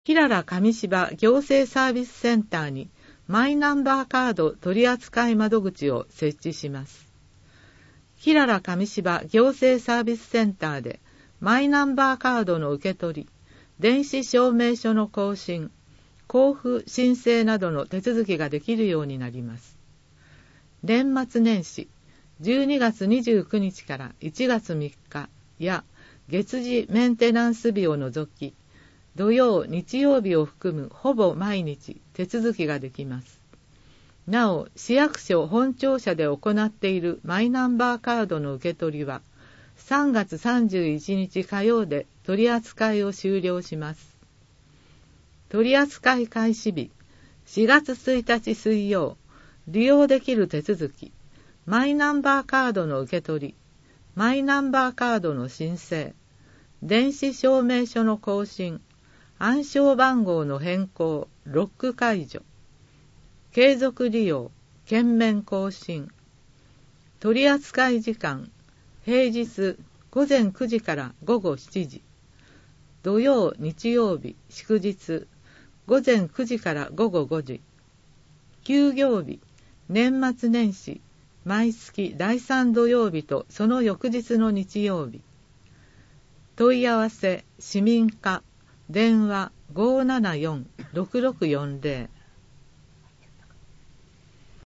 キララ上芝行政サービスセンターにマイナンバーカード取扱窓口を設置します。キララ上芝行政サービスセンターでマイナンバーカードの受け取り、電子証明書の更新、交付申請などの手続きができるようになります。年末年始12月29日から1月3日や月次メンテナンス日を除き、土曜、日曜日を含むほぼ毎日手続きができます。なお、市役所本庁舎で行っているマイナンバーカードの受け取りは、3月31日火曜で取り扱いを終了します。取扱い開始日、4月1日水曜、利用できる手続き、マイナンバーカードの受け取り、マイナンバーカードの申請、電子証明書の更新、暗証番号の変更、ロック解除、継続利用、券面更新、取扱時間、平日午前9時から午後7時、土曜、日曜日、祝日、午前9時から午後5時、休業日、年末年始、毎月第3土曜日とその翌日の日曜日。問い合わせ、市民課、電話574-6640